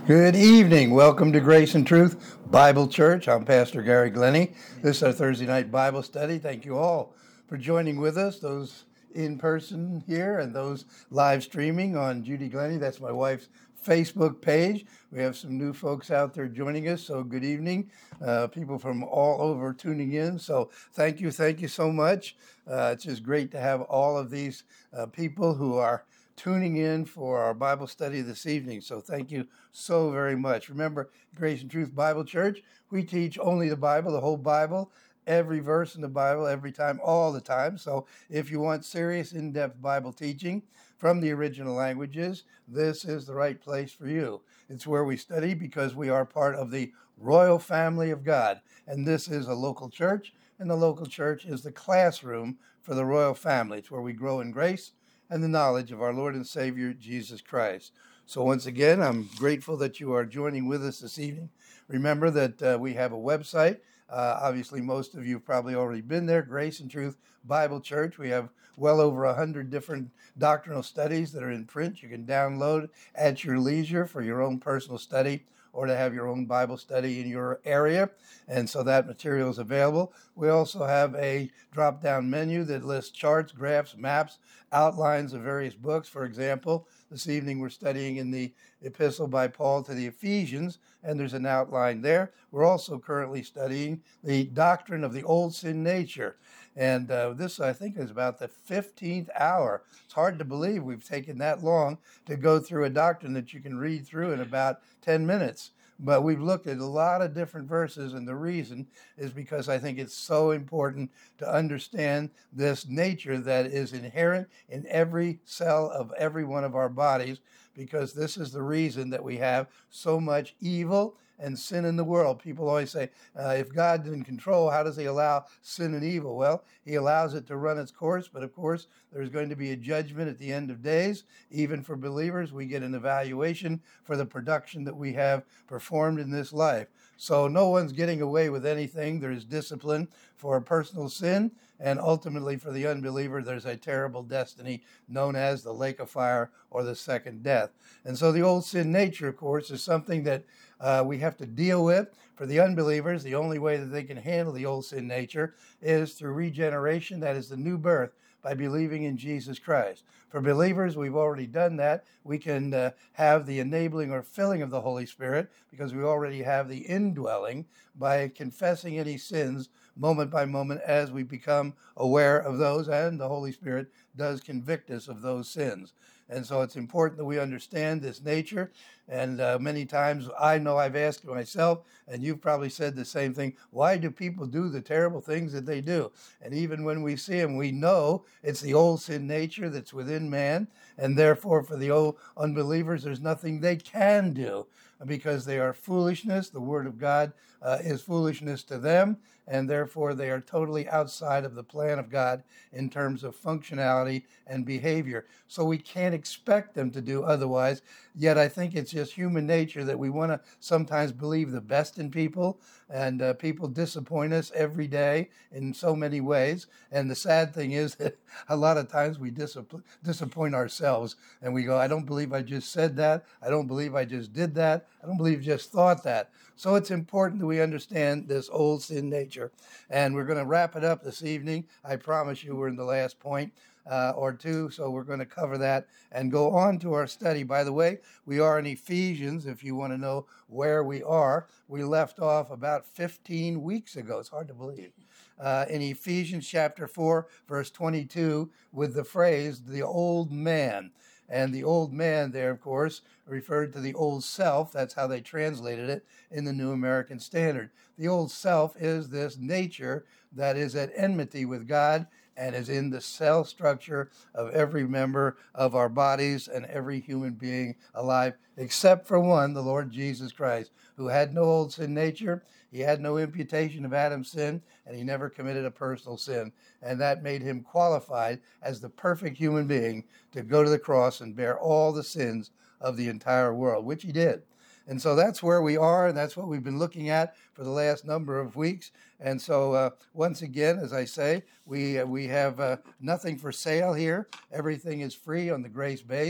Good evening. Welcome to Grace and Truth Bible Church. I'm Pastor Gary Glennie. This is our Thursday night Bible study. Thank you all for joining with us, those in person here and those live streaming on Judy Glennie. That's my wife's Facebook page. We have some new folks out there joining us, so good evening. People from all over tuning in, so thank you so much. It's just great to have all of these people who are tuning in for our Bible study this evening. So thank you so very much. Remember, Grace and Truth Bible Church, we teach only the Bible, the whole Bible, every verse in the Bible, every time, all the time. So if you want serious, in-depth Bible teaching from the original languages, this is the right place for you. It's where we study because we are part of the royal family of God. And this is a local church, and the local church is the classroom for the royal family. It's where we grow in grace and the knowledge of our Lord and Savior, Jesus Christ. So once again, I'm grateful that you are joining with us this evening. Remember that we have a website. Obviously, most of you have probably already been there, Grace and Truth Bible Church. We have well over 100 different doctrinal studies that are in print. You can download at your leisure for your own personal study or to have your own Bible study in your area. And so that material is available. We also have a drop-down menu that lists charts, graphs, maps, outlines of various books. For example, this evening we're studying in the epistle by Paul to the Ephesians, and there's an outline there. We're also currently studying the doctrine of the old sin nature. And this, I think, is about the 15th hour. It's hard to believe we've taken that long to go through a doctrine that you can read through in about 10 minutes. But we've looked at a lot of different verses, and the reason is because I think it's so important to understand this nature that is inherent in every cell of every one of our bodies, because this is the reason that we have so much evil and sin in the world. People always say, if God didn't control, how does he allow sin and evil? Well, he allows it to run its course, but of course, there's going to be a judgment at the end of days. Even for believers, we get an evaluation for the production that we have performed in this life. So no one's getting away with anything. There's discipline for a personal sin, and ultimately for the unbeliever, there's a terrible destiny known as the lake of fire or the second death. And so the old sin nature, of course, is something that we have to deal with. For the unbelievers, the only way that they can handle the old sin nature is through regeneration, that is the new birth, by believing in Jesus Christ. For believers, we've already done that. We can have the enabling or filling of the Holy Spirit because we already have the indwelling by confessing any sins moment by moment as we become aware of those, and the Holy Spirit does convict us of those sins. And so it's important that we understand this nature. And many times I know I've asked myself, and you've probably said the same thing, why do people do the terrible things that they do? And even when we see them, we know it's the old sin nature that's within man. And therefore, for the old unbelievers, there's nothing they can do because they are foolishness. The Word of God is foolishness to them, and therefore they are totally outside of the plan of God in terms of functionality and behavior. So we can't expect them to do otherwise, yet I think it's just human nature that we want to sometimes believe the best in people, and people disappoint us every day in so many ways. And the sad thing is that a lot of times we disappoint ourselves, and we go, I don't believe I just said that. I don't believe I just did that. I don't believe I just thought that. So it's important that we understand this old sin nature. And we're going to wrap it up this evening. I promise you we're in the last point or two, so we're going to cover that and go on to our study. By the way, we are in Ephesians, if you want to know where we are. We left off about 15 weeks ago. It's hard to believe. In Ephesians chapter 4, verse 22, with the phrase, the old man. And the old man there, of course, referred to the old self. That's how they translated it in the New American Standard. The old self is this nature that is at enmity with God and is in the cell structure of every member of our bodies and every human being alive, except for one, the Lord Jesus Christ, who had no old sin nature. He had no imputation of Adam's sin, and he never committed a personal sin. And that made him qualified as the perfect human being to go to the cross and bear all the sins of the entire world, which he did. And so that's where we are, and that's what we've been looking at for the last number of weeks. And so once again, as I say, we have nothing for sale here. Everything is free on the Grace base.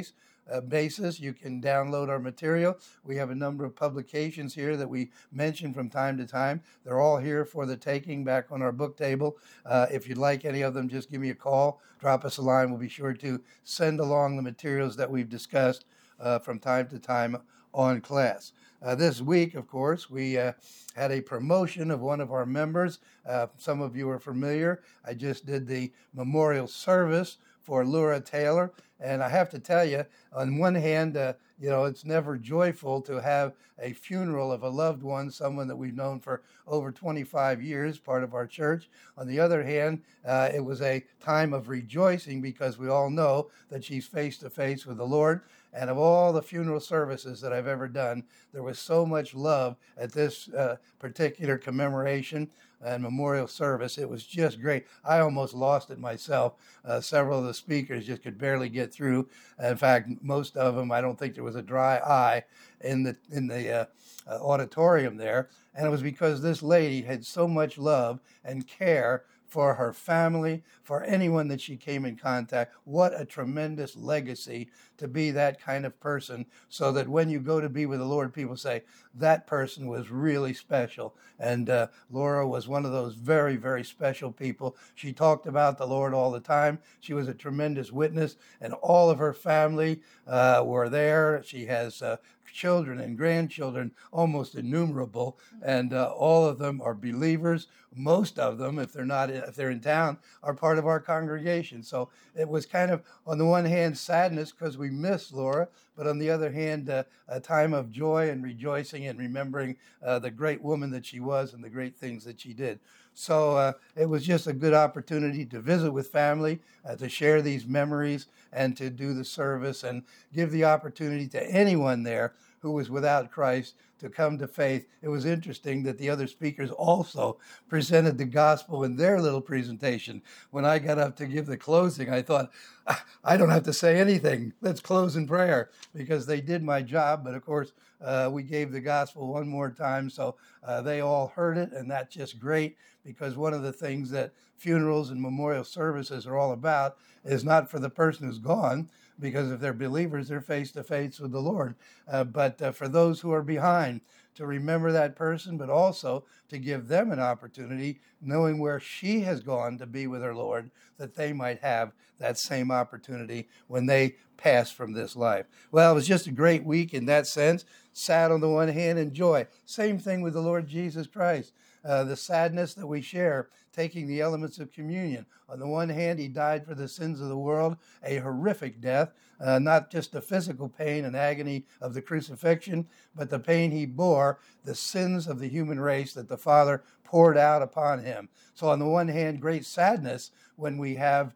basis. You can download our material. We have a number of publications here that we mention from time to time. They're all here for the taking back on our book table. If you'd like any of them, just give me a call, drop us a line. We'll be sure to send along the materials that we've discussed from time to time on class. This week, of course, we had a promotion of one of our members. Some of you are familiar. I just did the memorial service for Laura Taylor. And I have to tell you, on one hand, it's never joyful to have a funeral of a loved one, someone that we've known for over 25 years, part of our church. On the other hand, it was a time of rejoicing because we all know that she's face to face with the Lord. And of all the funeral services that I've ever done, there was so much love at this particular commemoration and memorial service. It was just great. I almost lost it myself. Several of the speakers just could barely get through. In fact, most of them, I don't think there was a dry eye in the auditorium there. And it was because this lady had so much love and care for her family, for anyone that she came in contact. What a tremendous legacy to be that kind of person, so that when you go to be with the Lord, people say, that person was really special. And Laura was one of those very, very special people. She talked about the Lord all the time. She was a tremendous witness, and all of her family were there. She has children and grandchildren, almost innumerable, and all of them are believers. Most of them, if they're in town, are part of our congregation. So it was kind of, on the one hand, sadness because we miss Laura, but on the other hand, a time of joy and rejoicing and remembering the great woman that she was and the great things that she did. So it was just a good opportunity to visit with family, to share these memories, and to do the service and give the opportunity to anyone there who was without Christ to come to faith. It was interesting that the other speakers also presented the gospel in their little presentation. When I got up to give the closing, I thought, I don't have to say anything. Let's close in prayer, because they did my job. But of course, we gave the gospel one more time, so they all heard it, and that's just great, because one of the things that funerals and memorial services are all about is not for the person who's gone, because if they're believers, they're face to face with the Lord, but for those who are behind, to remember that person, but also to give them an opportunity, knowing where she has gone to be with her Lord, that they might have that same opportunity when they pass from this life. Well, it was just a great week in that sense. Sad on the one hand and joy. Same thing with the Lord Jesus Christ. The sadness that we share, taking the elements of communion. On the one hand, he died for the sins of the world, a horrific death, not just the physical pain and agony of the crucifixion, but the pain he bore, the sins of the human race that the Father poured out upon him. So on the one hand, great sadness when we have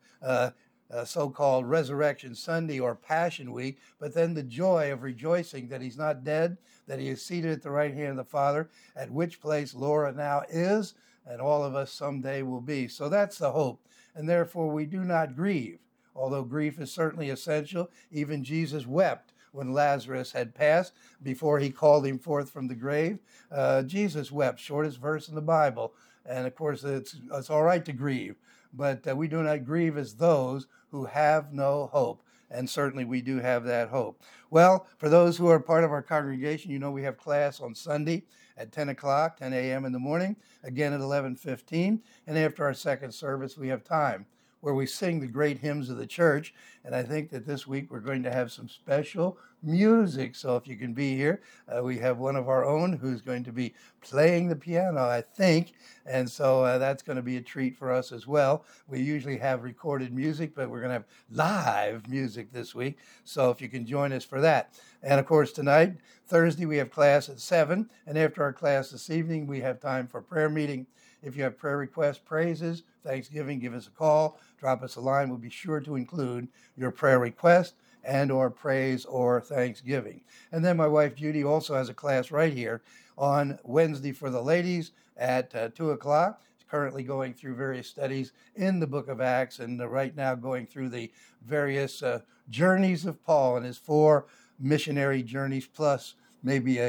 so-called Resurrection Sunday or Passion Week, but then the joy of rejoicing that he's not dead, that he is seated at the right hand of the Father, at which place Laura now is, and all of us someday will be. So that's the hope, and therefore we do not grieve, although grief is certainly essential. Even Jesus wept when Lazarus had passed, before he called him forth from the grave. Jesus wept, shortest verse in the Bible, and of course it's all right to grieve, but we do not grieve as those who have no hope. And certainly we do have that hope. Well, for those who are part of our congregation, you know we have class on Sunday at 10 o'clock, 10 a.m. in the morning, again at 11:15. And after our second service, we have time where we sing the great hymns of the church. And I think that this week we're going to have some special music. So if you can be here, we have one of our own who's going to be playing the piano, I think. And so that's going to be a treat for us as well. We usually have recorded music, but we're going to have live music this week. So if you can join us for that. And of course, tonight, Thursday, we have class at 7. And after our class this evening, we have time for prayer meeting. If you have prayer requests, praises, Thanksgiving, give us a call, drop us a line. We'll be sure to include your prayer request and or praise or thanksgiving. And then my wife Judy also has a class right here on Wednesday for the ladies at 2 o'clock. She's currently going through various studies in the book of Acts, and right now going through the various journeys of Paul and his 4 missionary journeys, plus maybe a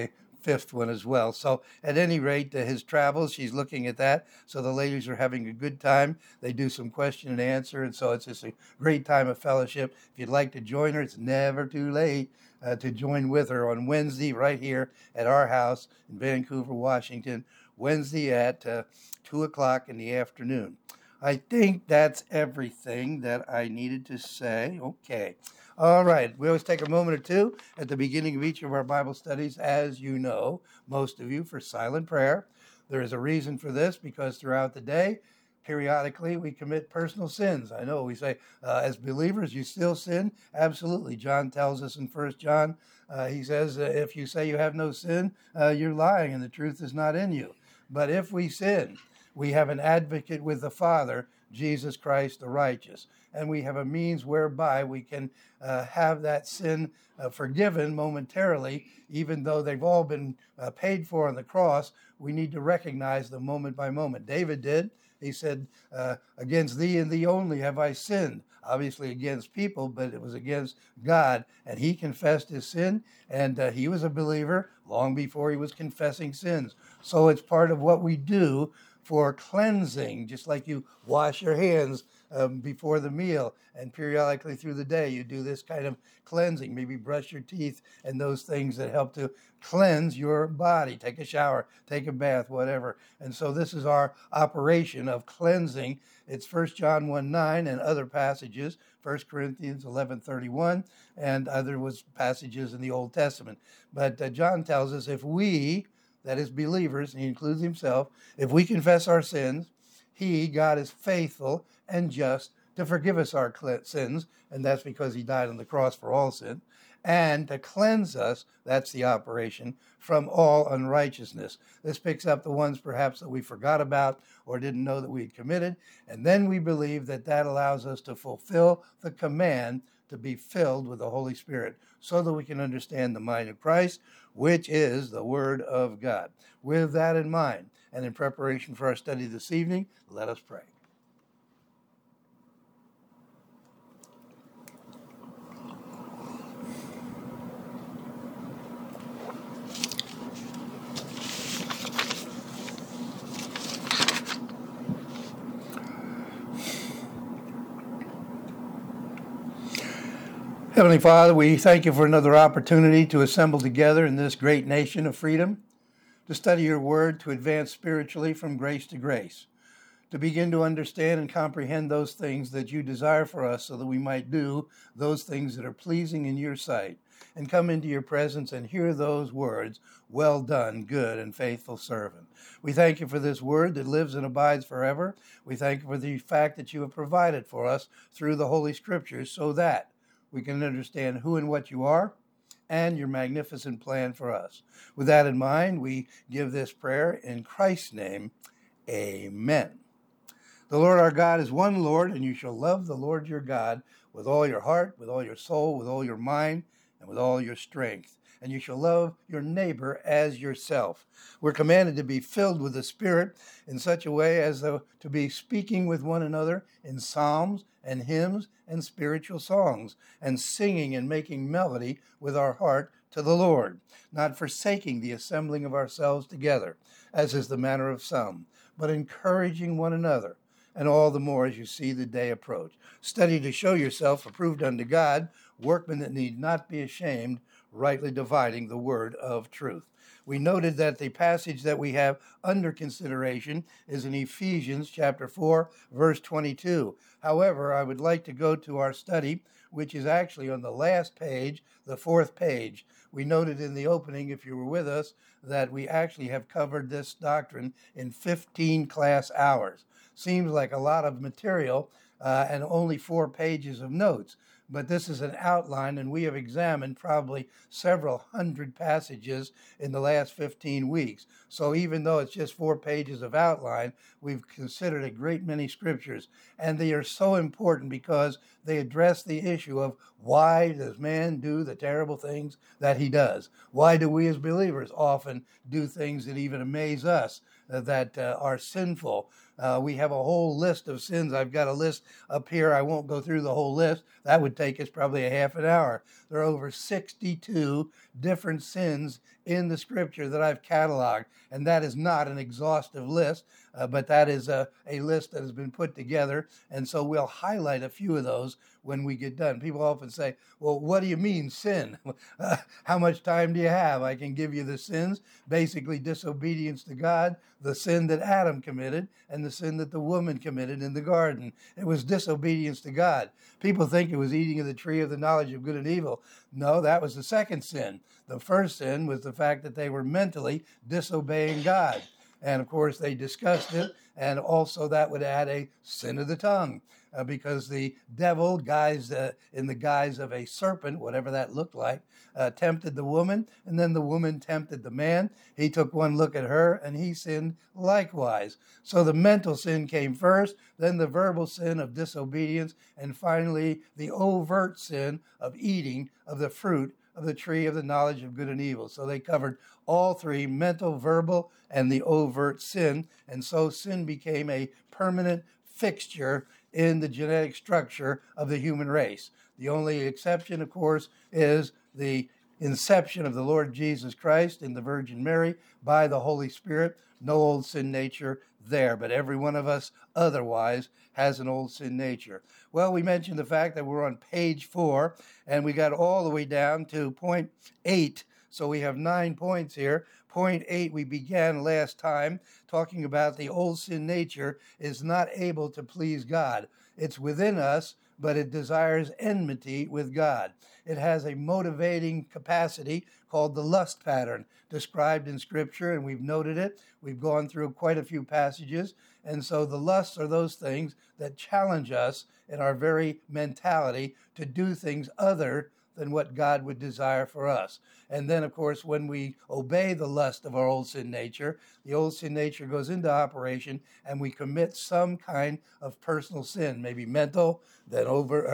fifth one as well. So at any rate, his travels, she's looking at that. So the ladies are having a good time. They do some question and answer. And so it's just a great time of fellowship. If you'd like to join her, it's never too late to join with her on Wednesday right here at our house in Vancouver, Washington, Wednesday at 2 o'clock in the afternoon. I think that's everything that I needed to say. Okay. All right. We always take a moment or two at the beginning of each of our Bible studies, as you know, most of you, for silent prayer. There is a reason for this because throughout the day, periodically, we commit personal sins. I know we say, as believers, you still sin. Absolutely. John tells us in 1 John, he says, if you say you have no sin, you're lying and the truth is not in you. But if we sin, we have an advocate with the Father, Jesus Christ the righteous. And we have a means whereby we can have that sin forgiven momentarily, even though they've all been paid for on the cross. We need to recognize them moment by moment. David did. He said, against thee and thee only have I sinned. Obviously against people, but it was against God. And he confessed his sin, and he was a believer long before he was confessing sins. So it's part of what we do for cleansing, just like you wash your hands before the meal, and periodically through the day you do this kind of cleansing, maybe brush your teeth and those things that help to cleanse your body, take a shower, take a bath, whatever. And so this is our operation of cleansing. It's 1 John 1:9 and other passages, 1 Corinthians 11:31, and other passages in the Old Testament. But John tells us if we, that is believers, and he includes himself, if we confess our sins, he, God, is faithful and just to forgive us our sins, and that's because he died on the cross for all sin, and to cleanse us, that's the operation, from all unrighteousness. This picks up the ones perhaps that we forgot about or didn't know that we had committed, and then we believe that that allows us to fulfill the command to be filled with the Holy Spirit so that we can understand the mind of Christ, which is the Word of God. With that in mind, and in preparation for our study this evening, let us pray. Heavenly Father, we thank you for another opportunity to assemble together in this great nation of freedom, to study your word, to advance spiritually from grace to grace, to begin to understand and comprehend those things that you desire for us so that we might do those things that are pleasing in your sight, and come into your presence and hear those words, well done, good and faithful servant. We thank you for this word that lives and abides forever. We thank you for the fact that you have provided for us through the Holy Scriptures so that we can understand who and what you are and your magnificent plan for us. With that in mind, we give this prayer in Christ's name. Amen. The Lord our God is one Lord, and you shall love the Lord your God with all your heart, with all your soul, with all your mind, and with all your strength. And you shall love your neighbor as yourself. We're commanded to be filled with the Spirit in such a way as to be speaking with one another in psalms and hymns and spiritual songs, and singing and making melody with our heart to the Lord, not forsaking the assembling of ourselves together, as is the manner of some, but encouraging one another, and all the more as you see the day approach. Study to show yourself approved unto God, workmen that need not be ashamed, rightly dividing the word of truth. We noted that the passage that we have under consideration is in Ephesians chapter 4, verse 22. However, I would like to go to our study, which is actually on the last page, the fourth page. We noted in the opening, if you were with us, that we actually have covered this doctrine in 15 class hours. Seems like a lot of material and only 4 pages of notes. But this is an outline, and we have examined probably several hundred passages in the last 15 weeks. So even though it's just 4 pages of outline, we've considered a great many scriptures. And they are so important because they address the issue of why does man do the terrible things that he does? Why do we as believers often do things that even amaze us that are sinful? We have a whole list of sins. I've got a list up here. I won't go through the whole list. That would take us probably a half an hour. There are over 62 different sins in the scripture that I've cataloged. And that is not an exhaustive list, but that is a list that has been put together. And so we'll highlight a few of those when we get done. People often say, well, what do you mean sin? How much time do you have? I can give you the sins, basically disobedience to God, the sin that Adam committed, and the sin that the woman committed in the garden. It was disobedience to God. People think it was eating of the tree of the knowledge of good and evil. No, that was the second sin. The first sin was the fact that they were mentally disobeying God. And of course, they discussed it, and also that would add a sin of the tongue, because the devil, in the guise of a serpent, whatever that looked like, tempted the woman, and then the woman tempted the man. He took one look at her, and he sinned likewise. So the mental sin came first, then the verbal sin of disobedience, and finally the overt sin of eating of the fruit of the tree of the knowledge of good and evil. So they covered all three: mental, verbal, and the overt sin. And so sin became a permanent fixture in the genetic structure of the human race. The only exception, of course, is the inception of the Lord Jesus Christ in the Virgin Mary by the Holy Spirit. No old sin nature there, but every one of us otherwise has an old sin nature. Well, we mentioned the fact that we're on page 4, and we got all the way down to point 8. So we have 9 points here. Point 8, we began last time talking about the old sin nature is not able to please God. It's within us, but it desires enmity with God. It has a motivating capacity called the lust pattern, described in Scripture, and we've noted it. We've gone through quite a few passages. And so the lusts are those things that challenge us in our very mentality to do things other than what God would desire for us. And then, of course, when we obey the lust of our old sin nature, the old sin nature goes into operation, and we commit some kind of personal sin, maybe mental, then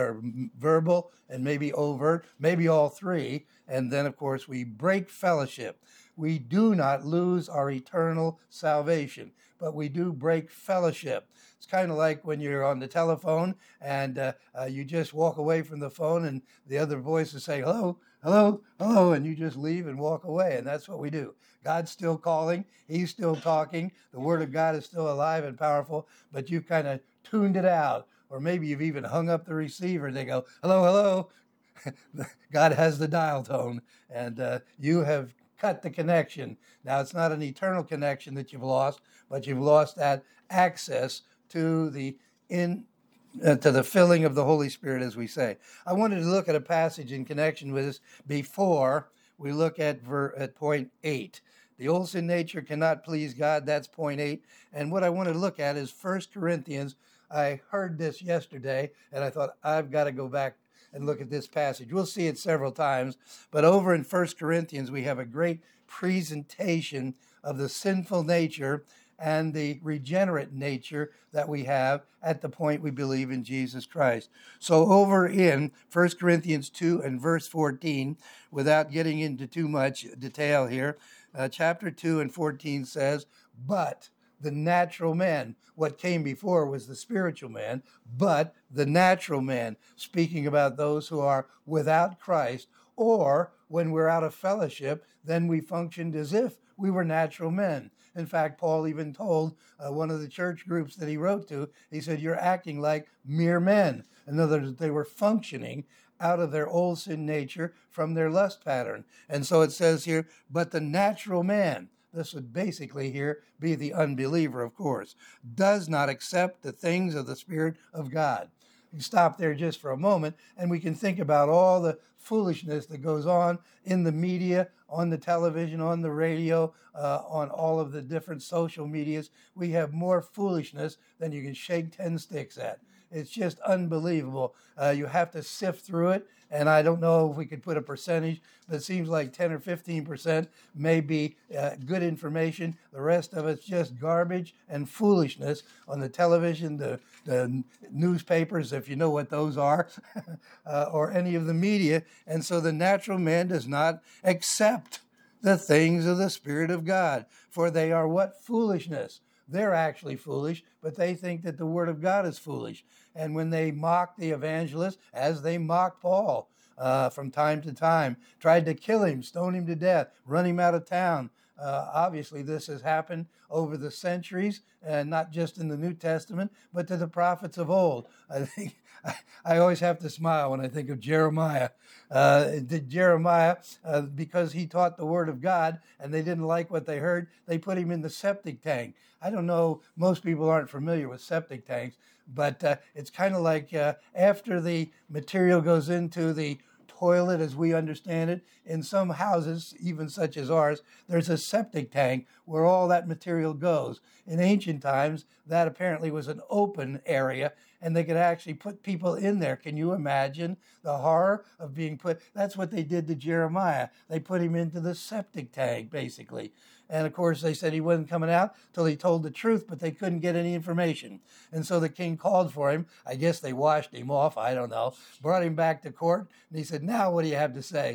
verbal, and maybe overt, maybe all three. And then, of course, we break fellowship. We do not lose our eternal salvation, but we do break fellowship. It's kind of like when you're on the telephone and you just walk away from the phone and the other voices say, hello, hello, hello, and you just leave and walk away. And that's what we do. God's still calling. He's still talking. The Word of God is still alive and powerful, but you've kind of tuned it out. Or maybe you've even hung up the receiver and they go, hello, hello. God has the dial tone, and you have cut the connection. Now, it's not an eternal connection that you've lost, but you've lost that access to the filling of the Holy Spirit, as we say. I wanted to look at a passage in connection with this before we look at point 8. The old sin nature cannot please God. That's point 8. And what I want to look at is 1 Corinthians. I heard this yesterday, and I thought, I've got to go back and look at this passage. We'll see it several times. But over in 1 Corinthians, we have a great presentation of the sinful nature and the regenerate nature that we have at the point we believe in Jesus Christ. So over in 1 Corinthians 2 and verse 14, without getting into too much detail here, chapter 2 and 14 says, but the natural man. What came before was the spiritual man, but the natural man, speaking about those who are without Christ, or when we're out of fellowship, then we functioned as if we were natural men. In fact, Paul even told one of the church groups that he wrote to, he said, you're acting like mere men. In other words, they were functioning out of their old sin nature from their lust pattern. And so it says here, but the natural man, this would basically here be the unbeliever, of course, does not accept the things of the Spirit of God. We can stop there just for a moment, and we can think about all the foolishness that goes on in the media, on the television, on the radio, on all of the different social medias. We have more foolishness than you can shake 10 sticks at. It's just unbelievable. You have to sift through it, and I don't know if we could put a percentage, but it seems like 10 or 15% may be good information. The rest of it's just garbage and foolishness on the television, the newspapers, if you know what those are, or any of the media. And so the natural man does not accept the things of the Spirit of God, for they are what? Foolishness. they're actually foolish, but they think that the Word of God is foolish. And when they mock the evangelist, as they mocked Paul from time to time, tried to kill him, stone him to death, run him out of town. Obviously, this has happened over the centuries, and not just in the New Testament, but to the prophets of old. I think I always have to smile when I think of Jeremiah. Jeremiah, because he taught the Word of God, and they didn't like what they heard, they put him in the septic tank. I don't know, most people aren't familiar with septic tanks, but it's kind of like after the material goes into the toilet as we understand it, in some houses, even such as ours, there's a septic tank where all that material goes. In ancient times, that apparently was an open area, and they could actually put people in there. Can you imagine the horror of being put? That's what they did to Jeremiah. They put him into the septic tank, basically. And of course, they said he wasn't coming out till he told the truth, but they couldn't get any information. And so the king called for him. I guess they washed him off. I don't know. Brought him back to court. And he said, now what do you have to say?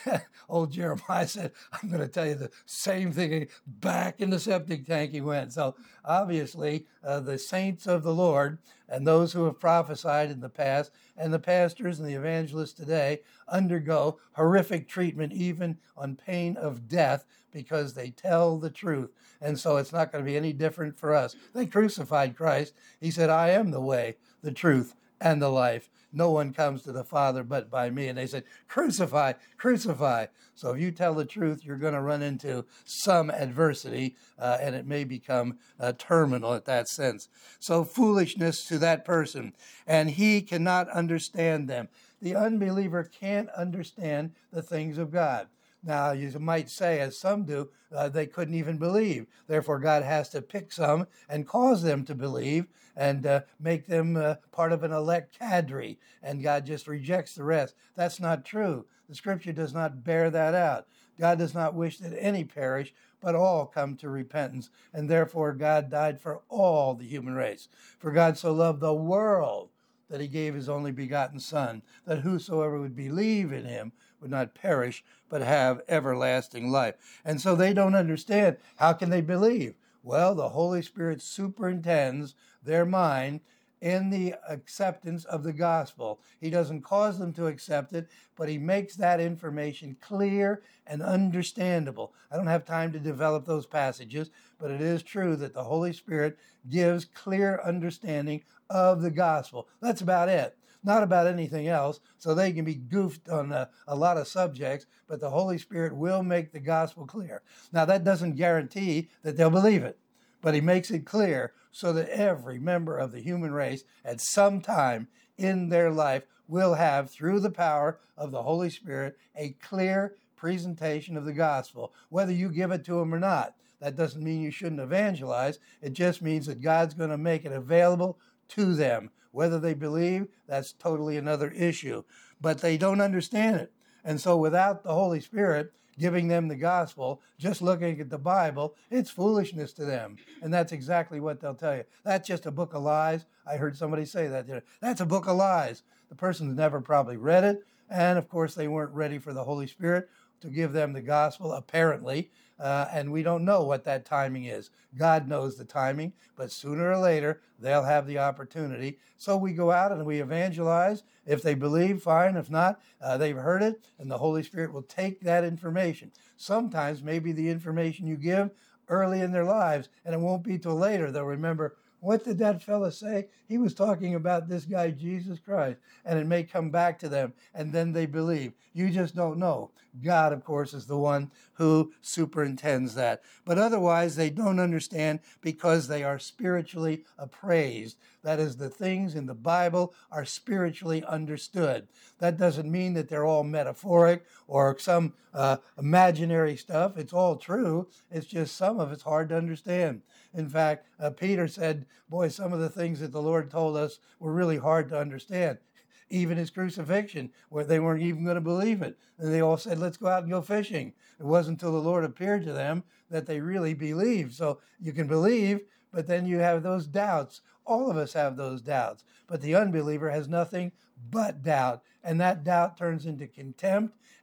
Old Jeremiah said, I'm going to tell you the same thing. Back in the septic tank he went. So obviously, the saints of the Lord and those who have prophesied in the past and the pastors and the evangelists today undergo horrific treatment, even on pain of death, because they tell the truth. And so it's not going to be any different for us. They crucified Christ. He said, I am the way, the truth, and the life. No one comes to the Father but by me. And they said, crucify, crucify. So if you tell the truth, you're going to run into some adversity, and it may become terminal at that sense. So foolishness to that person, and he cannot understand them. The unbeliever can't understand the things of God. Now, you might say, as some do, they couldn't even believe. Therefore, God has to pick some and cause them to believe and make them part of an elect cadre, and God just rejects the rest. That's not true. The Scripture does not bear that out. God does not wish that any perish, but all come to repentance, and therefore God died for all the human race. For God so loved the world that he gave his only begotten Son, that whosoever would believe in him would not perish, but have everlasting life. And so they don't understand. How can they believe? Well, the Holy Spirit superintends their mind in the acceptance of the gospel. He doesn't cause them to accept it, but he makes that information clear and understandable. I don't have time to develop those passages, but it is true that the Holy Spirit gives clear understanding of the gospel. That's about it. Not about anything else, so they can be goofed on a lot of subjects, but the Holy Spirit will make the gospel clear. Now, that doesn't guarantee that they'll believe it, but he makes it clear so that every member of the human race at some time in their life will have, through the power of the Holy Spirit, a clear presentation of the gospel, whether you give it to them or not. That doesn't mean you shouldn't evangelize. It just means that God's going to make it available to them. Whether they believe, that's totally another issue. But they don't understand it. And so without the Holy Spirit giving them the gospel, just looking at the Bible, it's foolishness to them. And that's exactly what they'll tell you. That's just a book of lies. I heard somebody say that. That's a book of lies. The person's never probably read it. And of course, they weren't ready for the Holy Spirit to give them the gospel, apparently. And we don't know what that timing is. God knows the timing, but sooner or later, they'll have the opportunity. So we go out and we evangelize. If they believe, fine. If not, they've heard it, and the Holy Spirit will take that information. Sometimes maybe the information you give early in their lives, and it won't be till later they'll remember, what did that fella say? He was talking about this guy, Jesus Christ. And it may come back to them, and then they believe. You just don't know. God, of course, is the one who superintends that. But otherwise, they don't understand because they are spiritually appraised. That is, the things in the Bible are spiritually understood. That doesn't mean that they're all metaphoric or some imaginary stuff. It's all true. It's just some of it's hard to understand. In fact, Peter said, boy, some of the things that the Lord told us were really hard to understand. Even his crucifixion, where they weren't even going to believe it. And they all said, let's go out and go fishing. It wasn't until the Lord appeared to them that they really believed. So you can believe, but then you have those doubts. All of us have those doubts. But the unbeliever has nothing but doubt. And that doubt turns into contempt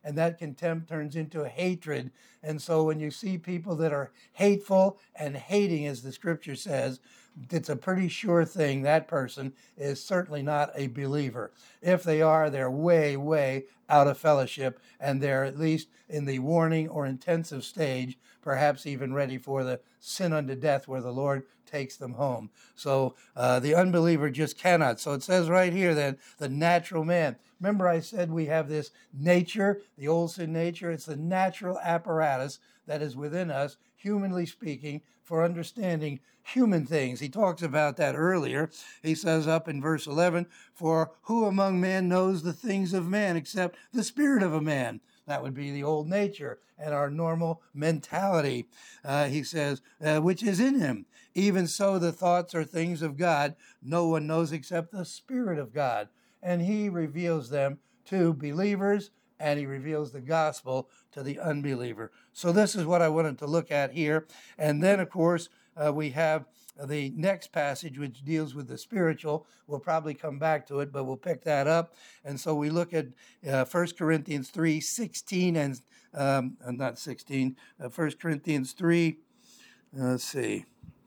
and that contempt turns into hatred. And so when you see people that are hateful and hating, as the scripture says, it's a pretty sure thing that person is certainly not a believer. If they are, they're way, way out of fellowship, and they're at least in the warning or intensive stage, perhaps even ready for the sin unto death where the Lord takes them home. So the unbeliever just cannot. So it says right here that the natural man. Remember I said we have this nature, the old sin nature. It's the natural apparatus that is within us, humanly speaking, for understanding human things. He talks about that earlier. He says up in verse 11, "For who among men knows the things of man except the spirit of a man?" That would be the old nature and our normal mentality. He says, which is in him. Even so, the thoughts or things of God, no one knows except the Spirit of God. And he reveals them to believers, and he reveals the gospel to the unbeliever. So this is what I wanted to look at here. And then, of course, we have the next passage, which deals with the spiritual. We'll probably come back to it, but we'll pick that up. And so we look at 1 Corinthians 3, 16 and, not 16, 1 Corinthians 3, let's see.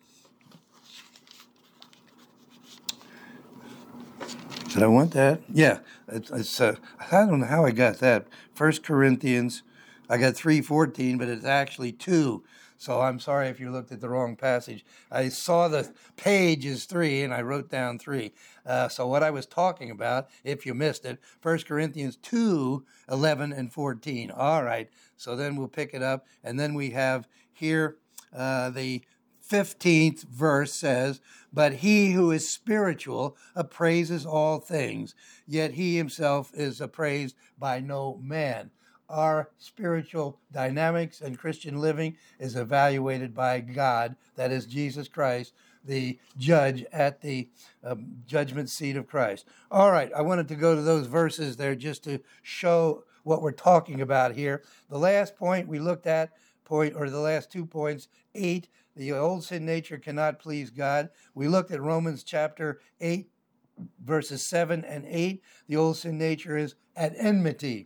Did I want that? Yeah. It's I don't know how I got that. 1 Corinthians, I got 3:14, but it's actually 2. So I'm sorry if you looked at the wrong passage. I saw the page is 3, and I wrote down 3. So what I was talking about, if you missed it, 1 Corinthians 2, 11 and 14. All right. So then we'll pick it up. And then we have here the 15th verse says, "But he who is spiritual appraises all things, yet he himself is appraised by no man." Our spiritual dynamics and Christian living is evaluated by God, that is Jesus Christ, the judge at the judgment seat of Christ. All right, I wanted to go to those verses there just to show what we're talking about here. The last point we looked at, the last 2 points, 8, the old sin nature cannot please God. We looked at Romans chapter 8, verses 7 and 8. The old sin nature is at enmity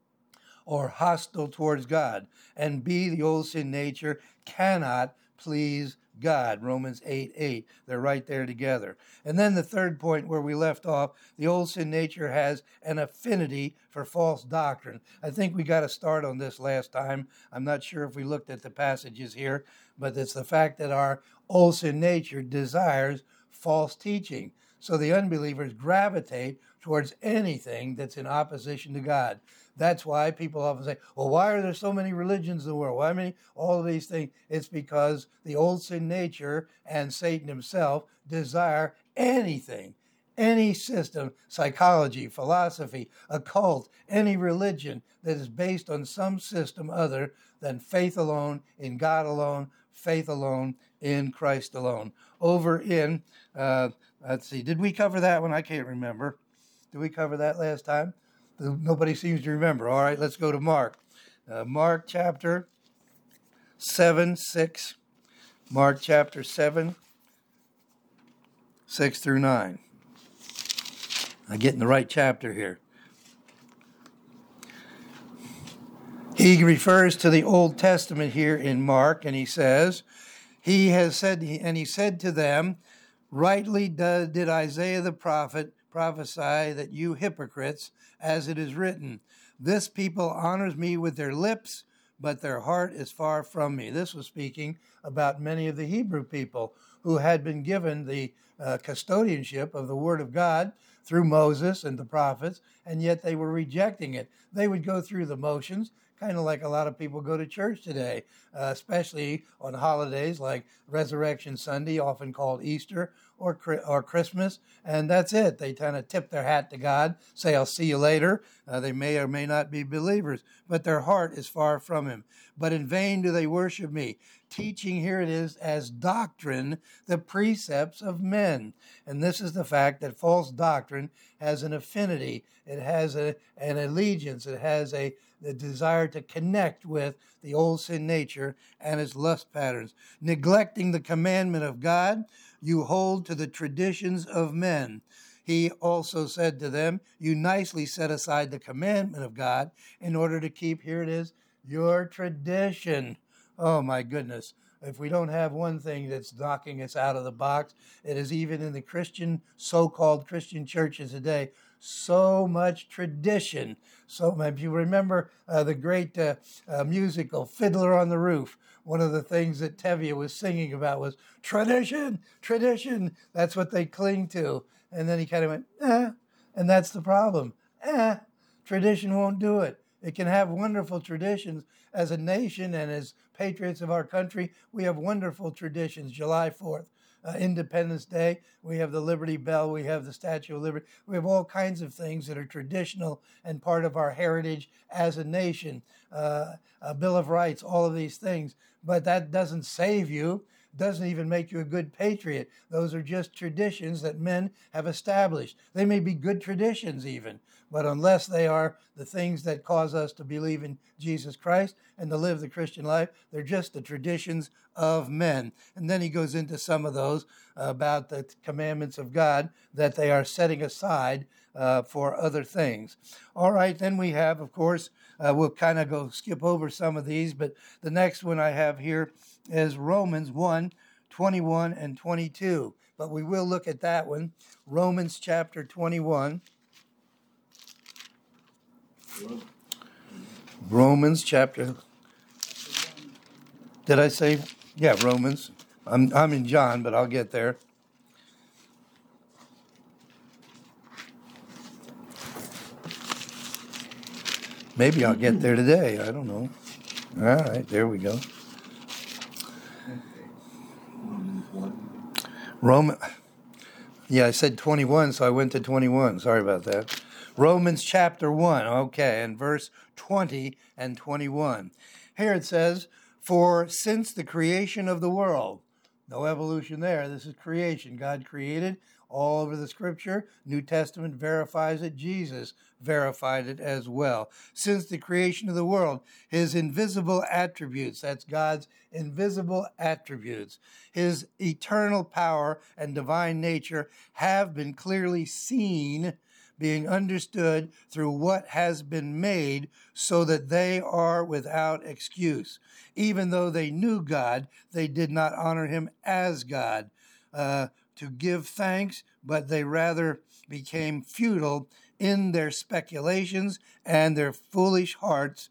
or hostile towards God. And B, the old sin nature cannot please God. Romans 8:8. They're right there together. And then the third point where we left off, the old sin nature has an affinity for false doctrine. I think we got to start on this last time. I'm not sure if we looked at the passages here, but it's the fact that our old sin nature desires false teaching. So the unbelievers gravitate towards anything that's in opposition to God. That's why people often say, well, why are there so many religions in the world? Why all of these things? It's because the old sin nature and Satan himself desire anything, any system, psychology, philosophy, occult, any religion that is based on some system other than faith alone, in God alone, faith alone, in Christ alone. Over in, let's see, did we cover that one? I can't remember. Did we cover that last time? Nobody seems to remember. All right, let's go to Mark. Mark chapter 7, 6. Mark chapter 7, 6 through 9. I'm getting the right chapter here. He refers to the Old Testament here in Mark, and he says, he said to them, rightly did Isaiah the prophet prophesy that you hypocrites, as it is written, this people honors me with their lips, but their heart is far from me. This was speaking about many of the Hebrew people who had been given the custodianship of the Word of God through Moses and the prophets, and yet they were rejecting it. They would go through the motions, kind of like a lot of people go to church today, especially on holidays like Resurrection Sunday, often called Easter, or Christmas, and that's it. They kind of tip their hat to God, say, I'll see you later. They may or may not be believers, but their heart is far from him. But in vain do they worship me, teaching, here it is, as doctrine, the precepts of men. And this is the fact that false doctrine has an affinity. It has an allegiance. It has the desire to connect with the old sin nature and its lust patterns. Neglecting the commandment of God, you hold to the traditions of men. He also said to them, you nicely set aside the commandment of God in order to keep, here it is, your tradition. Oh my goodness. If we don't have one thing that's knocking us out of the box, it is even in the Christian, so-called Christian churches today, so much tradition. So if you remember the great musical Fiddler on the Roof, one of the things that Tevye was singing about was tradition, tradition. That's what they cling to. And then he kind of went, and that's the problem. Tradition won't do it. It can have wonderful traditions. As a nation and as patriots of our country, we have wonderful traditions. July 4th, Independence Day, we have the Liberty Bell, we have the Statue of Liberty. We have all kinds of things that are traditional and part of our heritage as a nation. A Bill of Rights, all of these things. But that doesn't save you, doesn't even make you a good patriot. Those are just traditions that men have established. They may be good traditions even, but unless they are the things that cause us to believe in Jesus Christ and to live the Christian life, they're just the traditions of men. And then he goes into some of those about the commandments of God that they are setting aside for other things. All right, then we have, of course, we'll kind of skip over some of these, but the next one I have here is Romans 1:21 and 22. But we will look at that one. Romans chapter 21. Romans chapter. Did I say? Yeah, Romans. I'm in John, but I'll get there. Maybe I'll get there today. I don't know. All right, there we go. I said 21, so I went to 21. Sorry about that. Romans chapter 1, okay, and verse 20 and 21. Here it says, for since the creation of the world, no evolution there, this is creation. God created all over the scripture. New Testament verifies it. Jesus verified it as well. Since the creation of the world, his invisible attributes, that's God's invisible attributes, his eternal power and divine nature have been clearly seen, being understood through what has been made, so that they are without excuse. Even though they knew God, they did not honor him as God to give thanks, but they rather became futile in their speculations, and their foolish heart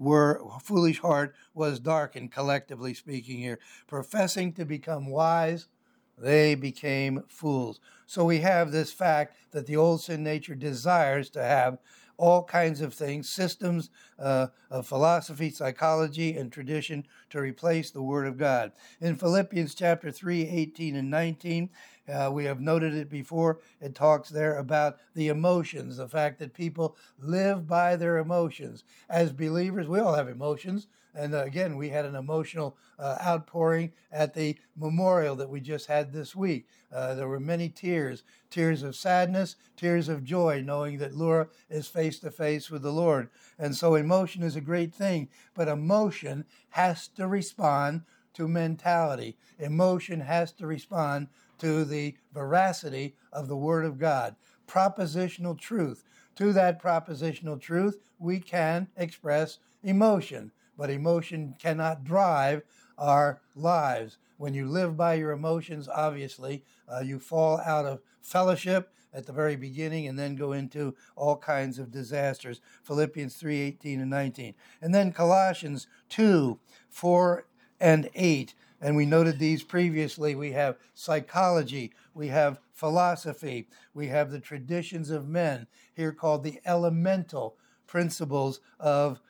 was darkened, collectively speaking here. Professing to become wise, they became fools. So we have this fact that the old sin nature desires to have all kinds of things, systems of philosophy, psychology, and tradition to replace the Word of God. In Philippians chapter 3, 18 and 19, we have noted it before. It talks there about the emotions, the fact that people live by their emotions. As believers, we all have emotions. And again, we had an emotional outpouring at the memorial that we just had this week. There were many tears of sadness, tears of joy, knowing that Laura is face to face with the Lord. And so emotion is a great thing, but emotion has to respond to mentality. Emotion has to respond to the veracity of the Word of God. Propositional truth. To that propositional truth, we can express emotion. But emotion cannot drive our lives. When you live by your emotions, obviously, you fall out of fellowship at the very beginning and then go into all kinds of disasters. Philippians 3, 18 and 19. And then Colossians 2, 4 and 8. And we noted these previously. We have psychology, we have philosophy, we have the traditions of men, here called the elemental principles of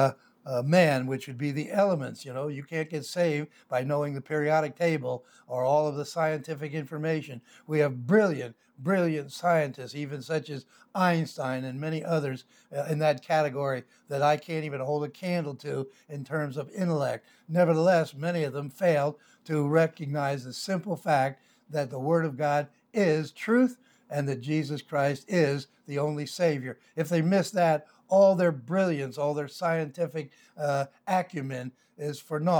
man, which would be the elements. You know, you can't get saved by knowing the periodic table or all of the scientific information. We have brilliant scientists, even such as Einstein and many others in that category that I can't even hold a candle to in terms of intellect. Nevertheless, many of them failed to recognize the simple fact that the Word of God is truth and that Jesus Christ is the only Savior. If they miss that, all their brilliance, all their scientific acumen is for naught.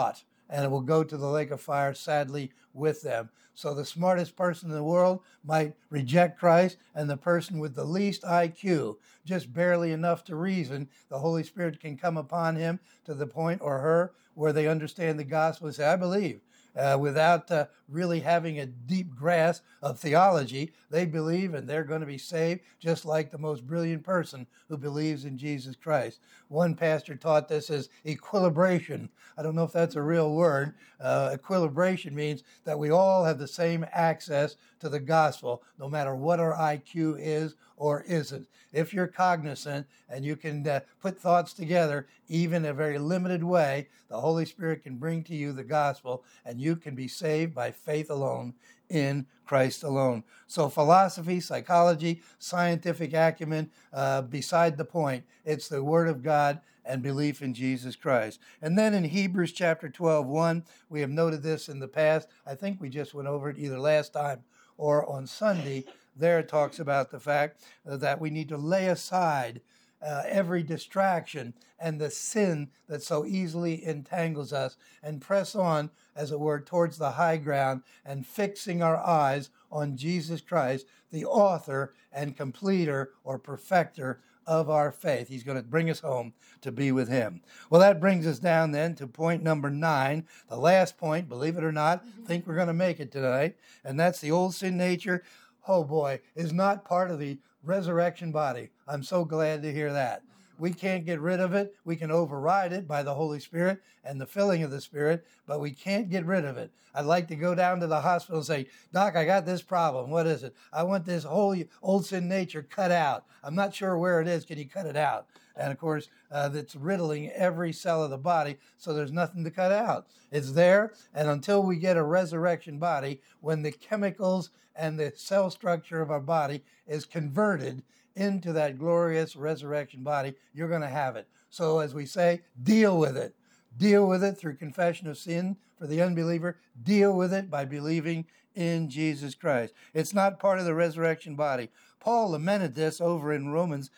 and it will go to the lake of fire, sadly, with them. So the smartest person in the world might reject Christ, and the person with the least IQ, just barely enough to reason, the Holy Spirit can come upon him to the point, or her, where they understand the gospel and say, I believe. Without really having a deep grasp of theology, they believe and they're going to be saved just like the most brilliant person who believes in Jesus Christ. One pastor taught this as equilibration. I don't know if that's a real word. Equilibration means that we all have the same access to the gospel, no matter what our IQ is or isn't. If you're cognizant and you can put thoughts together, even in a very limited way, the Holy Spirit can bring to you the gospel, and you can be saved by faith alone in Christ alone. So philosophy, psychology, scientific acumen, beside the point. It's the Word of God and belief in Jesus Christ. And then in Hebrews chapter 12:1, we have noted this in the past. I think we just went over it either last time or on Sunday. There it talks about the fact that we need to lay aside every distraction and the sin that so easily entangles us, and press on, as it were, towards the high ground, and fixing our eyes on Jesus Christ, the author and completer or perfecter of our faith. He's going to bring us home to be with him. Well, that brings us down then to point number 9, the last point, believe it or not. I think we're going to make it tonight, and that's the old sin nature. Oh boy, is not part of the resurrection body. I'm so glad to hear that. We can't get rid of it. We can override it by the Holy Spirit and the filling of the Spirit, but we can't get rid of it. I'd like to go down to the hospital and say, Doc, I got this problem. What is it? I want this whole old sin nature cut out. I'm not sure where it is. Can you cut it out? And of course, it's riddling every cell of the body, so there's nothing to cut out. It's there, and until we get a resurrection body, when the chemicals and the cell structure of our body is converted into that glorious resurrection body, you're going to have it. So as we say, deal with it. Deal with it through confession of sin for the unbeliever. Deal with it by believing in Jesus Christ. It's not part of the resurrection body. Paul lamented this over in Romans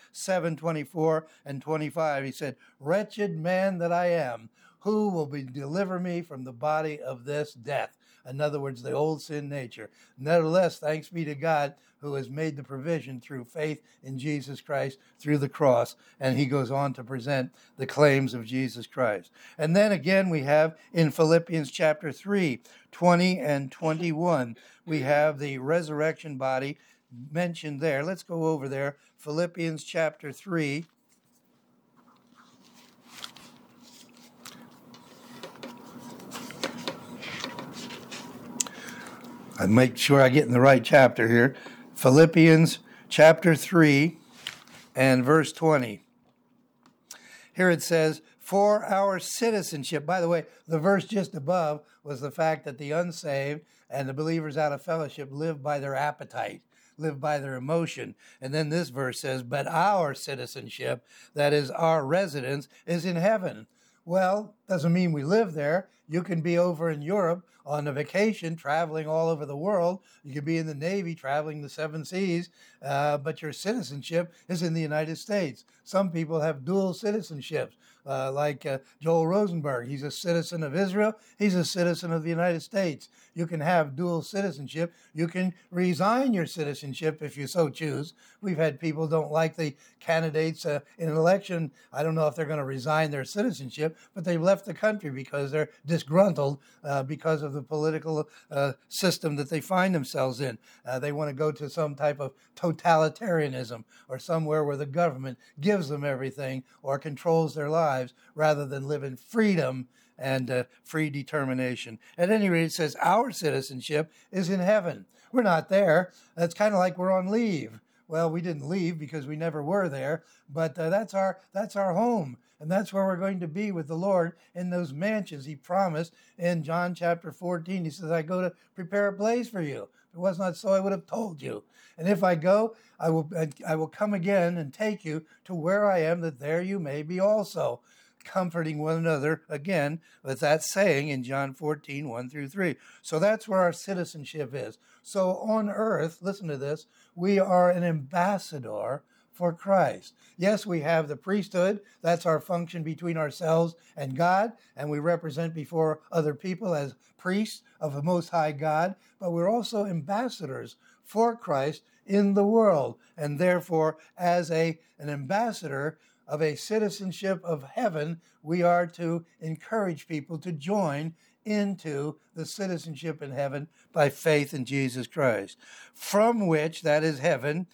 7:24 and 25. He said, wretched man that I am, who will deliver me from the body of this death? In other words, the old sin nature. Nevertheless, thanks be to God who has made the provision through faith in Jesus Christ through the cross. And he goes on to present the claims of Jesus Christ. And then again, we have in Philippians chapter 3, 20 and 21, we have the resurrection body mentioned there. Let's go over there. Philippians chapter 3. I make sure I get in the right chapter here. Philippians chapter 3 and verse 20. Here it says, for our citizenship. By the way, the verse just above was the fact that the unsaved and the believers out of fellowship live by their appetite, live by their emotion. And then this verse says, but our citizenship, that is our residence, is in heaven. Well, doesn't mean we live there. You can be over in Europe on a vacation, traveling all over the world. You could be in the Navy, traveling the 7 seas, but your citizenship is in the United States. Some people have dual citizenships, like Joel Rosenberg. He's a citizen of Israel. He's a citizen of the United States. You can have dual citizenship. You can resign your citizenship if you so choose. We've had people don't like the candidates in an election. I don't know if they're going to resign their citizenship, but they've left the country because they're disgruntled because of the political system that they find themselves in. They want to go to some type of totalitarianism or somewhere where the government gives them everything or controls their lives rather than live in freedom and free determination. At any rate, it says our citizenship is in heaven. We're not there. It's kind of like we're on leave. Well, we didn't leave because we never were there, but that's our home. And that's where we're going to be with the Lord in those mansions he promised in John chapter 14. He says, I go to prepare a place for you. If it was not so, I would have told you. And if I go, I will come again and take you to where I am, that there you may be also. Comforting one another, again, with that saying in John 14, 1 through 3. So that's where our citizenship is. So on earth, listen to this, we are an ambassador for Christ. Yes, we have the priesthood. That's our function between ourselves and God, and we represent before other people as priests of the Most High God, but we're also ambassadors for Christ in the world, and therefore, as an ambassador of a citizenship of heaven, we are to encourage people to join into the citizenship in heaven by faith in Jesus Christ, from which, that is heaven,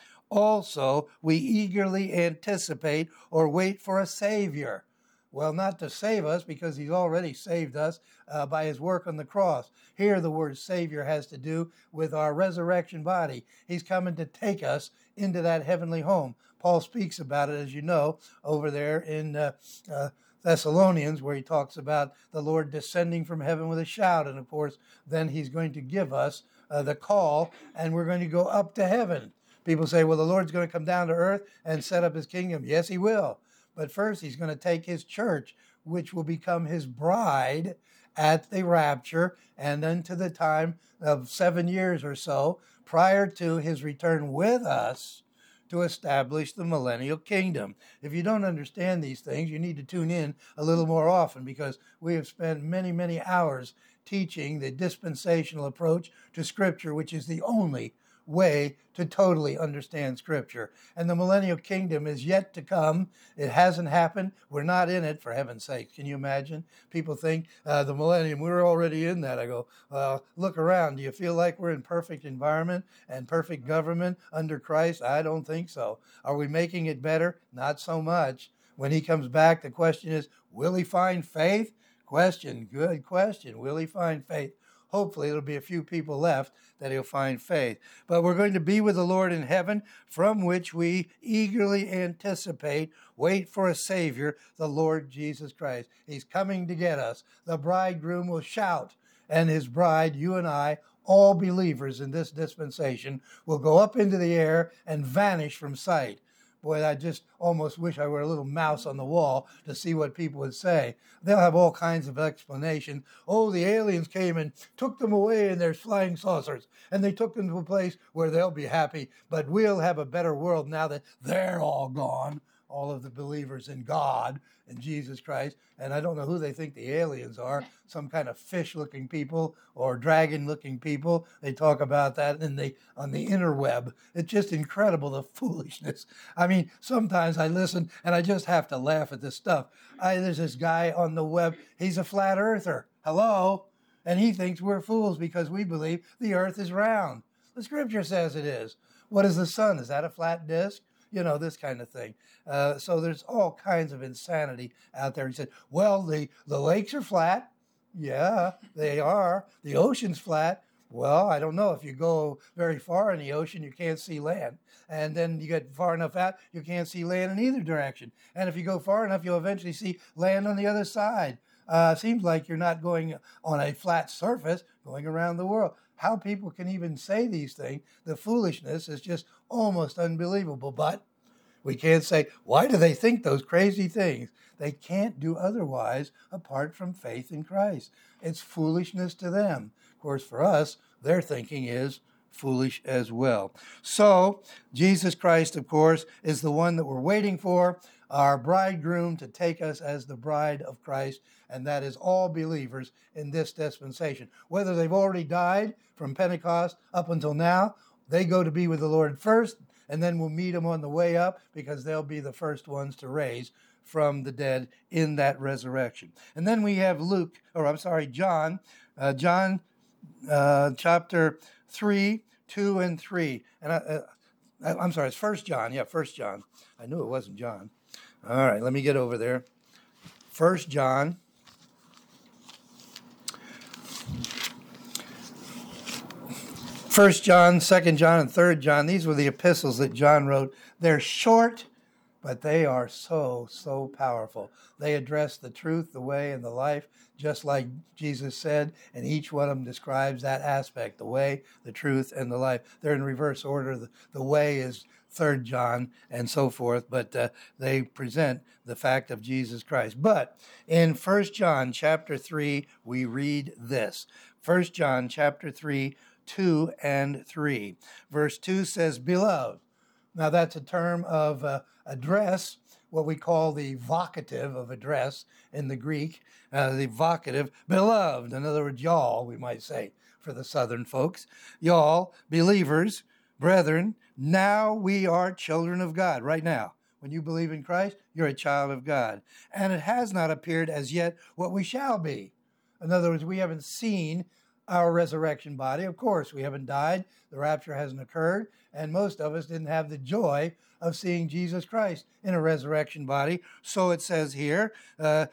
also we eagerly anticipate or wait for a Savior. Well, not to save us, because he's already saved us by his work on the cross. Here the word Savior has to do with our resurrection body. He's coming to take us into that heavenly home. Paul speaks about it, as you know, over there in Thessalonians, where he talks about the Lord descending from heaven with a shout. And of course, then he's going to give us the call, and we're going to go up to heaven. People say, well, the Lord's going to come down to earth and set up his kingdom. Yes, he will. But first, he's going to take his church, which will become his bride at the rapture, and then to the time of 7 years or so prior to his return with us to establish the millennial kingdom. If you don't understand these things, you need to tune in a little more often, because we have spent many, many hours teaching the dispensational approach to Scripture, which is the only way to totally understand Scripture. And the millennial kingdom is yet to come. It hasn't happened. We're not in it, for heaven's sake. Can you imagine? People think the millennium, we're already in that. I go, look around. Do you feel like we're in perfect environment and perfect government under Christ? I don't think so. Are we making it better? Not so much. When he comes back, the question is, will he find faith? Good question. Will he find faith? Hopefully, there'll be a few people left that he'll find faith. But we're going to be with the Lord in heaven, from which we eagerly anticipate, wait for a Savior, the Lord Jesus Christ. He's coming to get us. The bridegroom will shout, and his bride, you and I, all believers in this dispensation, will go up into the air and vanish from sight. Boy, I just almost wish I were a little mouse on the wall to see what people would say. They'll have all kinds of explanation. Oh, the aliens came and took them away in their flying saucers, and they took them to a place where they'll be happy, but we'll have a better world now that they're all gone, all of the believers in God and Jesus Christ. And I don't know who they think the aliens are, some kind of fish-looking people or dragon-looking people. They talk about that on the interweb. It's just incredible, the foolishness. I mean, sometimes I listen and I just have to laugh at this stuff. There's this guy on the web, he's a flat earther. Hello? And he thinks we're fools because we believe the earth is round. The scripture says it is. What is the sun? Is that a flat disc? You know, this kind of thing. So there's all kinds of insanity out there. He said, well, the lakes are flat. Yeah, they are. The ocean's flat. Well, I don't know. If you go very far in the ocean, you can't see land. And then you get far enough out, you can't see land in either direction. And if you go far enough, you'll eventually see land on the other side. Seems like you're not going on a flat surface, going around the world. How people can even say these things, the foolishness is just almost unbelievable. But we can't say, why do they think those crazy things? They can't do otherwise apart from faith in Christ. It's foolishness to them. Of course, for us, their thinking is foolish as well. So, Jesus Christ, of course, is the one that we're waiting for, our bridegroom to take us as the bride of Christ, and that is all believers in this dispensation. Whether they've already died from Pentecost up until now, they go to be with the Lord first, and then we'll meet them on the way up, because they'll be the first ones to raise from the dead in that resurrection. And then we have John chapter 3, 2 and 3. And I'm sorry, it's 1 John. Yeah, 1 John. I knew it wasn't John. All right, let me get over there. 1 John. 1 John, 2 John, and 3 John, these were the epistles that John wrote. They're short, but they are so powerful. They address the truth, the way, and the life, just like Jesus said, and each one of them describes that aspect, the way, the truth, and the life. They're in reverse order. The way is 3 John and so forth, but they present the fact of Jesus Christ. But in 1 John chapter 3, we read this. 1 John chapter 3, 2 and 3. Verse 2 says, Beloved, Now, that's a term of address, what we call the vocative of address in the Greek, the vocative, beloved. In other words, y'all, we might say, for the southern folks. Y'all, believers, brethren, now we are children of God, right now. When you believe in Christ, you're a child of God. And it has not appeared as yet what we shall be. In other words, we haven't seen our resurrection body. Of course, we haven't died. The rapture hasn't occurred. And most of us didn't have the joy of seeing Jesus Christ in a resurrection body. So it says here, it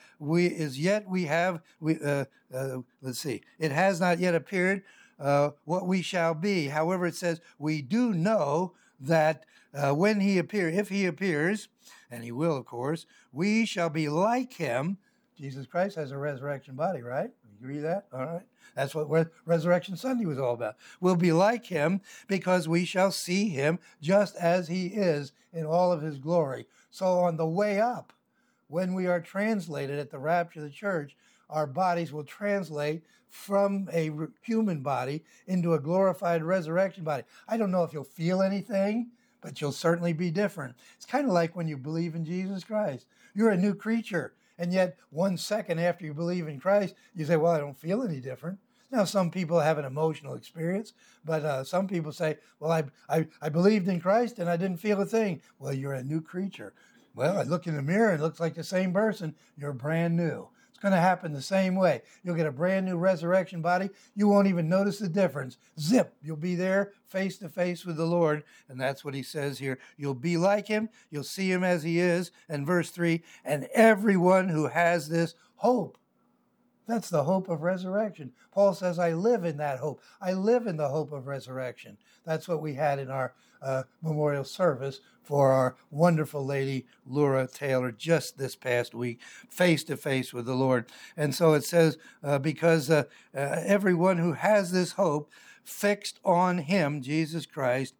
has not yet appeared what we shall be. However, it says, we do know that when he appears, if he appears, and he will, of course, we shall be like him. Jesus Christ has a resurrection body, right? You agree with that? All right. That's what Resurrection Sunday was all about. We'll be like him because we shall see him just as he is in all of his glory. So on the way up, when we are translated at the rapture of the church, our bodies will translate from a human body into a glorified resurrection body. I don't know if you'll feel anything, but you'll certainly be different. It's kind of like when you believe in Jesus Christ. You're a new creature. And yet 1 second after you believe in Christ, you say, well, I don't feel any different. Now, some people have an emotional experience, but some people say, well, I believed in Christ and I didn't feel a thing. Well, you're a new creature. Well, I look in the mirror and it looks like the same person. You're brand new. It's going to happen the same way. You'll get a brand new resurrection body. You won't even notice the difference. Zip, you'll be there face to face with the Lord. And that's what he says here. You'll be like him. You'll see him as he is. And verse 3, and everyone who has this hope. That's the hope of resurrection. Paul says, I live in that hope. I live in the hope of resurrection. That's what we had in our memorial service for our wonderful lady, Laura Taylor, just this past week, face to face with the Lord. And so it says, because everyone who has this hope fixed on him, Jesus Christ,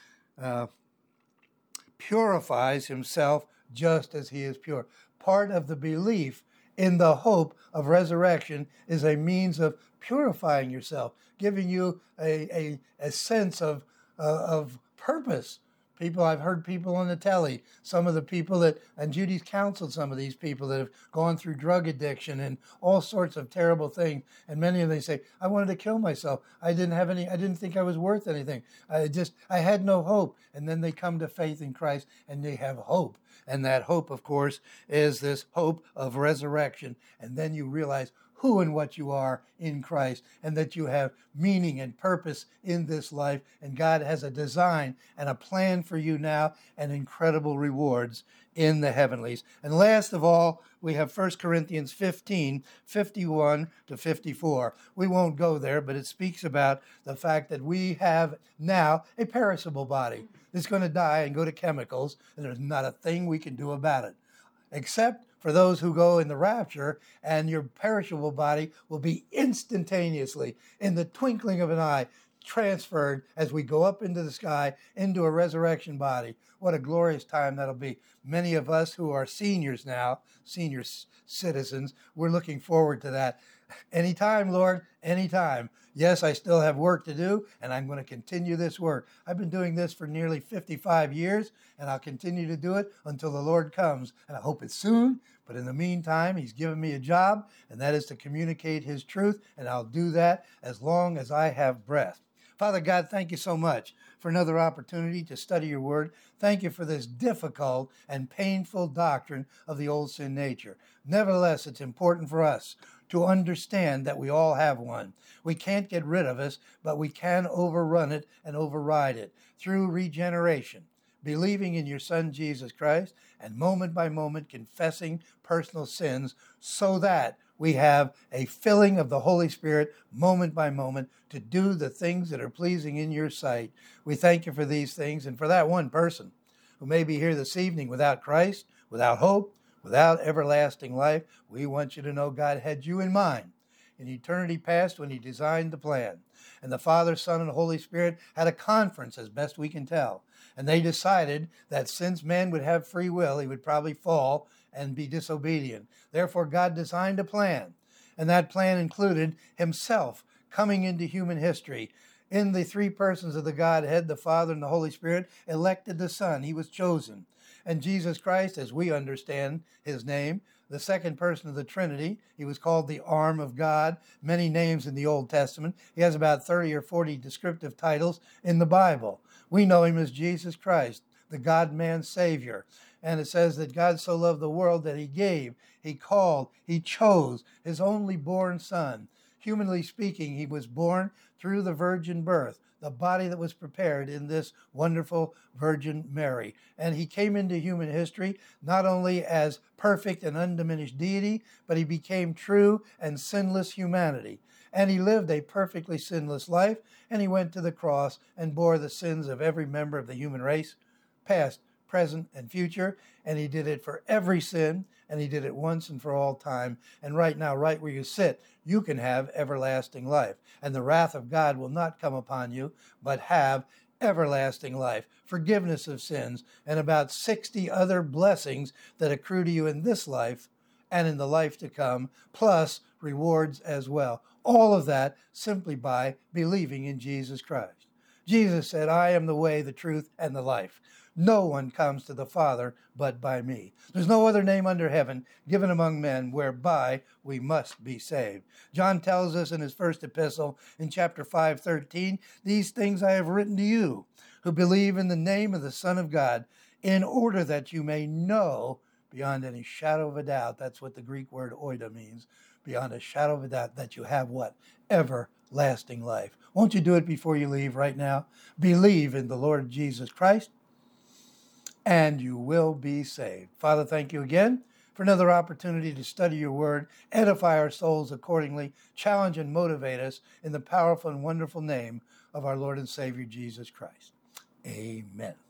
purifies himself just as he is pure. Part of the belief in the hope of resurrection is a means of purifying yourself, giving you a sense of purpose. I've heard people on the telly, some of the people and Judy's counseled some of these people that have gone through drug addiction and all sorts of terrible things. And many of them say, I wanted to kill myself. I didn't think I was worth anything. I had no hope. And then they come to faith in Christ and they have hope. And that hope, of course, is this hope of resurrection. And then you realize who and what you are in Christ, and that you have meaning and purpose in this life, and God has a design and a plan for you now, and incredible rewards in the heavenlies. And last of all, we have 1 Corinthians 15, 51 to 54. We won't go there, but it speaks about the fact that we have now a perishable body that's going to die and go to chemicals, and there's not a thing we can do about it, except for those who go in the rapture, and your perishable body will be instantaneously, in the twinkling of an eye, transferred as we go up into the sky into a resurrection body. What a glorious time that'll be. Many of us who are seniors now, senior citizens, we're looking forward to that. Anytime, Lord, anytime. Yes, I still have work to do, and I'm going to continue this work. I've been doing this for nearly 55 years, and I'll continue to do it until the Lord comes. And I hope it's soon, but in the meantime, he's given me a job, and that is to communicate his truth, and I'll do that as long as I have breath. Father God, thank you so much for another opportunity to study your word. Thank you for this difficult and painful doctrine of the old sin nature. Nevertheless, it's important for us to understand that we all have one. We can't get rid of us, but we can overrun it and override it through regeneration, believing in your Son, Jesus Christ, and moment by moment confessing personal sins so that we have a filling of the Holy Spirit moment by moment to do the things that are pleasing in your sight. We thank you for these things, and for that one person who may be here this evening without Christ, without hope, without everlasting life. We want you to know God had you in mind in eternity past when he designed the plan. And the Father, Son, and Holy Spirit had a conference, as best we can tell. And they decided that since man would have free will, he would probably fall and be disobedient. Therefore, God designed a plan. And that plan included himself coming into human history, In the three persons of the Godhead, the Father and the Holy Spirit elected the Son. He was chosen. And Jesus Christ, as we understand his name, the second person of the Trinity, he was called the arm of God, many names in the Old Testament. He has about 30 or 40 descriptive titles in the Bible. We know him as Jesus Christ, the God-man Savior. And it says that God so loved the world that he gave, he called, he chose his only born Son. Humanly speaking, he was born through the virgin birth, the body that was prepared in this wonderful Virgin Mary. And he came into human history not only as perfect and undiminished deity, but he became true and sinless humanity. And he lived a perfectly sinless life, and he went to the cross and bore the sins of every member of the human race, past, present, and future. And he did it for every sin, and he did it once and for all time. And right now, right where you sit, you can have everlasting life. And the wrath of God will not come upon you, but have everlasting life, forgiveness of sins, and about 60 other blessings that accrue to you in this life and in the life to come, plus rewards as well. All of that simply by believing in Jesus Christ. Jesus said, I am the way, the truth, and the life. No one comes to the Father but by me. There's no other name under heaven given among men whereby we must be saved. John tells us in his first epistle in chapter 5:13, these things I have written to you who believe in the name of the Son of God, in order that you may know beyond any shadow of a doubt. That's what the Greek word oida means. Beyond a shadow of a doubt that you have what? Everlasting life. Won't you do it before you leave right now? Believe in the Lord Jesus Christ, and you will be saved. Father, thank you again for another opportunity to study your word, edify our souls accordingly, challenge and motivate us in the powerful and wonderful name of our Lord and Savior Jesus Christ. Amen.